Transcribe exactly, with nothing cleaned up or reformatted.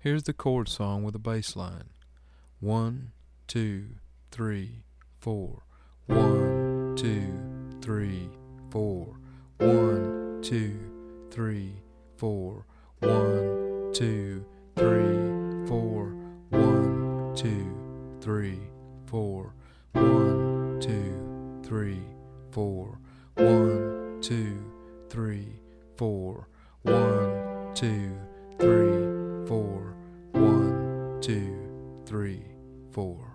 Here's the chord song with a bass line. One, two, three, four. One, two, three, four. One, two, three, four. One, two, three, four. One, two, three, four. One, two, three, four. One, two, three, four. One, two, three, four. One, two, three, four.